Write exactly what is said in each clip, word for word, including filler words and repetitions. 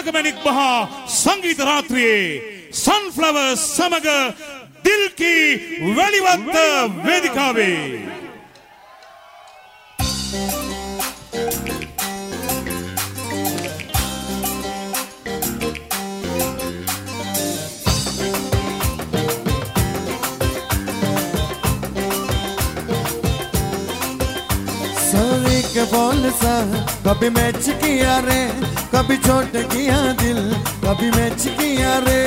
आगमनिक महा संगीत रात्रि सनफ्लावर समग्र दिल की वेलिवत्त वेदिकावे के बोल सा कभी मैच किया रे, कभी छोट किया दिल, कभी मैच किया रे।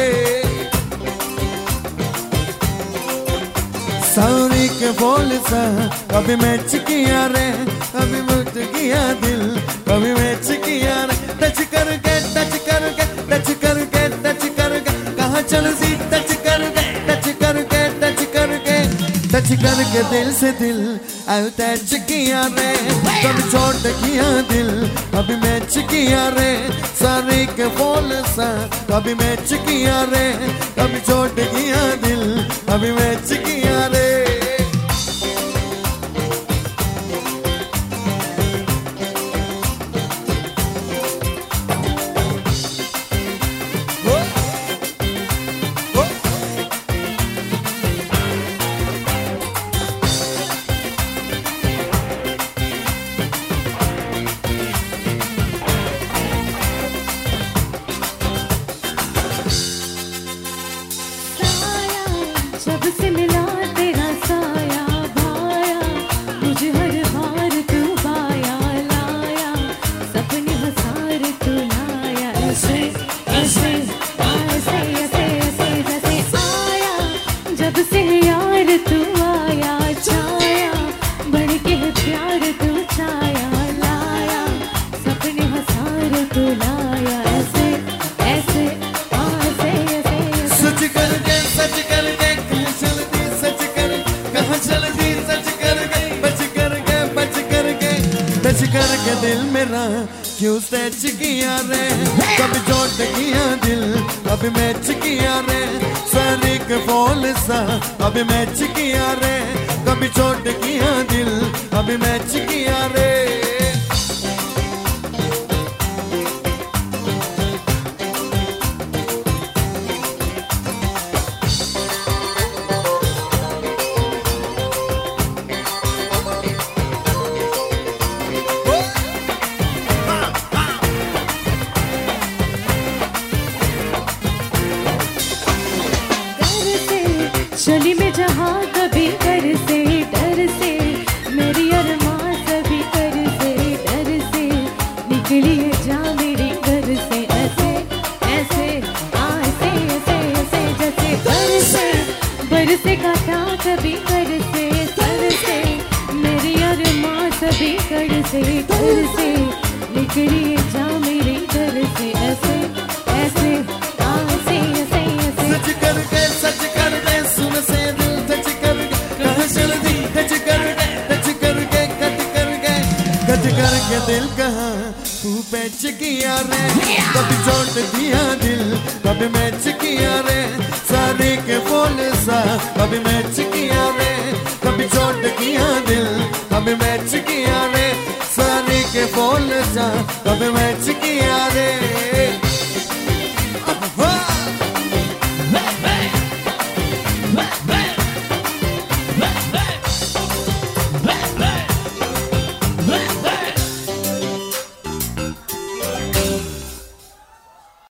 सारी के बोल सा कभी मैच किया रे, कभी मुझ किया दिल, कभी मैच किया रे। टच करके टच करके टच करके टच करके कहाँ चल सी टच करके टच करके टच करके टच करके दिल से दिल आउ टच किया रे, कभी छोट किया दिल, कभी मैच किया रे। सारी के बोल सा कभी मैच किया रे, कभी छोट किया दिल, कभी मैच किया रे। करके दिल मेरा क्यों टच किया रे, कभी चोट किया दिल, कभी मैच किया रे। सारी के बोल सा कभी मैच किया रे, कभी चोट किया दिल, कभी मैच किया रे। चली मैं जहाँ कभी घर से डर से, मेरी अरमान सभी कर से डर से निकली है जा मेरी घर से। ऐसे ऐसे ऐसे ऐसे ऐसे जैसे बरसे बरसे काटा कभी घर से सर से, मेरी अरमान सभी कर से डर से निकली है जा मेरी घर से। ऐसे ऐसे ऐसे ऐसे ऐसे सच करके सच करके सुन से दिल टच करके कहाँ चल दी टच करके टच करके कट करके कट करके दिल कहाँ तू पैच किया रे, कभी चोट दिया दिल, कभी मैच किया रे। सारी के बोल सा कभी मैच किया रे, कभी चोट किया दिल, कभी मैच किया रे। सारी के बोल सा कभी मैच किया